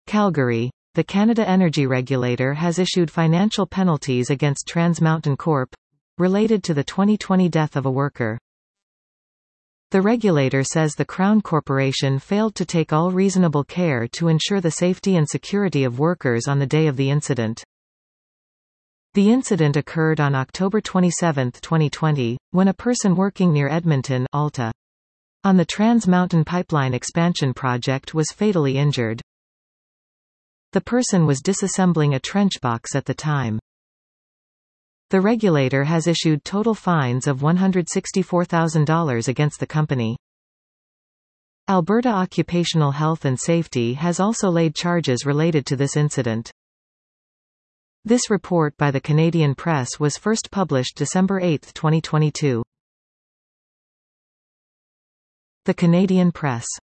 Calgary. The Canada Energy Regulator has issued financial penalties against Trans Mountain Corp. Related to the 2020 death of a worker. The regulator says the Crown Corporation failed to take all reasonable care to ensure the safety and security of workers on the day of the incident. The incident occurred on October 27, 2020, when a person working near Edmonton, Alta, on the Trans Mountain Pipeline expansion project was fatally injured. The person was disassembling a trench box at the time. The regulator has issued total fines of $164,000 against the company. Alberta Occupational Health and Safety has also laid charges related to this incident. This report by the Canadian Press was first published December 8, 2022. The Canadian Press